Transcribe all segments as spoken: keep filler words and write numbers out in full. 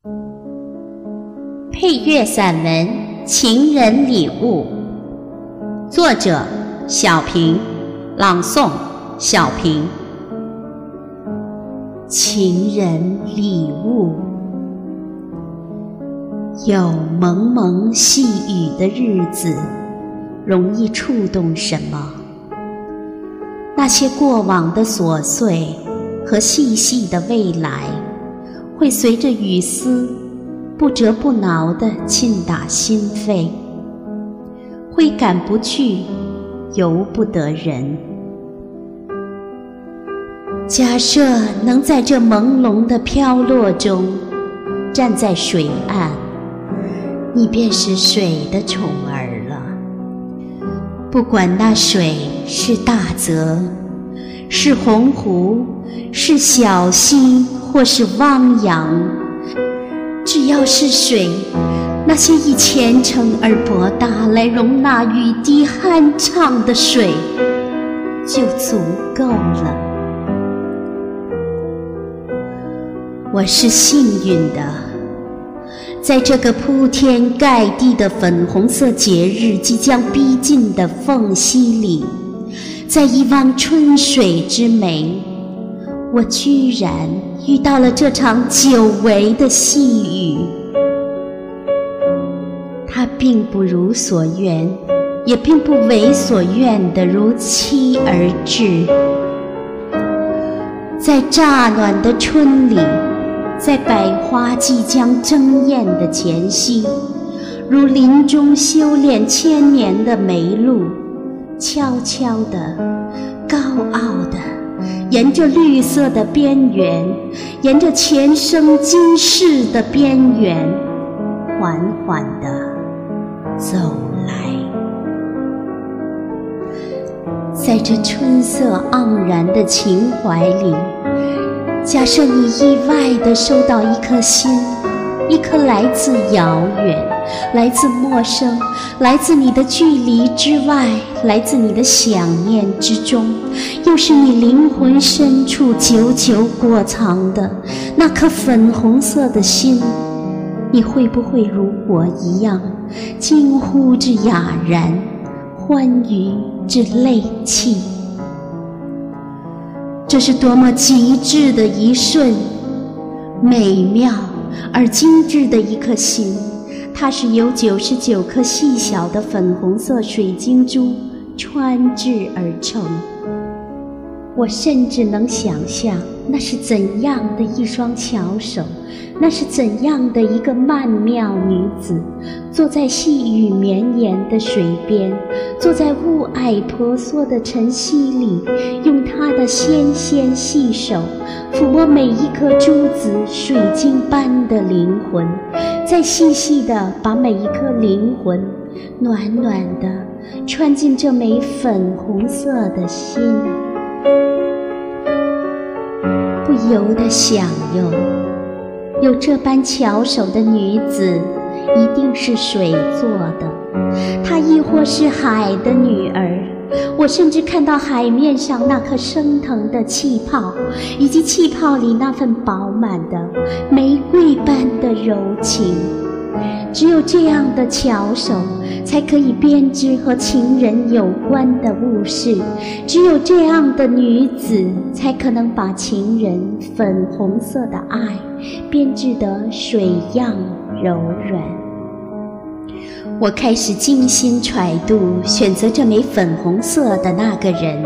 配乐散文《情人礼物》，作者小平，朗诵小平。情人礼物，有蒙蒙细雨的日子，容易触动什么？那些过往的琐碎和细细的未来，会随着雨丝不折不挠地沁打心扉，挥赶不去，由不得人。假设能在这朦胧的飘落中站在水岸，你便是水的宠儿了。不管那水是大泽，是洪湖，是小溪，或是汪洋，只要是水，那些以虔诚而博大来容纳雨滴酣畅的水，就足够了。我是幸运的，在这个铺天盖地的粉红色节日即将逼近的缝隙里，在一汪春水之湄，我居然遇到了这场久违的细雨。它并不如所愿，也并不为所愿的如期而至。在乍暖的春里，在百花即将争艳的前夕，如林中修炼千年的梅露，悄悄地、高傲地沿着绿色的边缘，沿着前生今世的边缘，缓缓地走来。在这春色盎然的情怀里，假设你意外地收到一颗心，一颗来自遥远，来自陌生，来自你的距离之外，来自你的想念之中，又是你灵魂深处久久裹藏的那颗粉红色的心，你会不会如我一样惊呼之哑然，欢愉之泪泣？这是多么极致的一瞬，美妙而精致的一颗心，它是由九十九颗细小的粉红色水晶珠穿制而成。我甚至能想象那是怎样的一双巧手，那是怎样的一个曼妙女子，坐在细雨绵延的水边，坐在雾霭婆娑的晨曦里，用她的纤纤细手抚摸每一颗珠子水晶般的灵魂，再细细地把每一颗灵魂暖暖地穿进这枚粉红色的心。不由得想哟，有这般巧手的女子，一定是水做的，她亦或是海的女儿。我甚至看到海面上那颗升腾的气泡，以及气泡里那份饱满的玫瑰般的柔情。只有这样的巧手，才可以编织和情人有关的物事；只有这样的女子，才可能把情人粉红色的爱编织得水样柔软。我开始精心揣度选择这枚粉红色的那个人。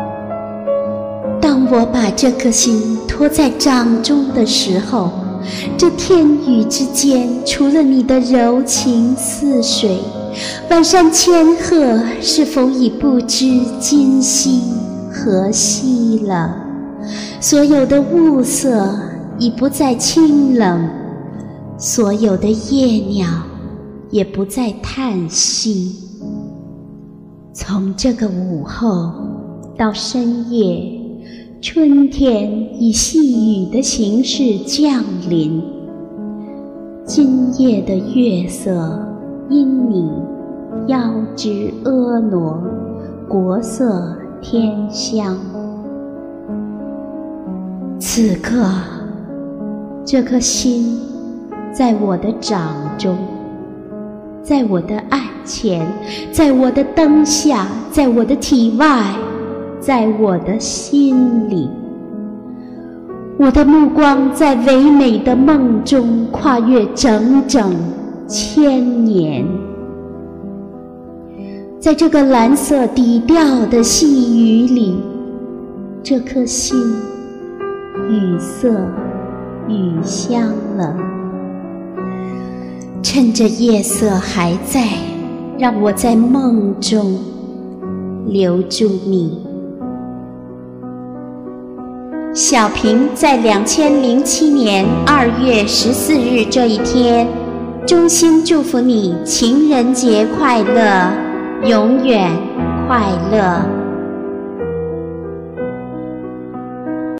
当我把这颗心托在掌中的时候，这天宇之间，除了你的柔情似水，万山千壑是否已不知今夕何夕了？所有的雾色已不再清冷，所有的夜鸟也不再叹息。从这个午后到深夜，春天以细雨的形式降临。今夜的月色因你腰肢婀娜，国色天香。此刻，这颗心在我的掌中，在我的案前，在我的灯下，在我的体外，在我的心里。我的目光在唯美的梦中跨越整整千年。在这个蓝色底调的细雨里，这颗心语塞语香了。趁着夜色还在，让我在梦中留住你。小平在两千零七年二月十四日这一天，衷心祝福你情人节快乐，永远快乐。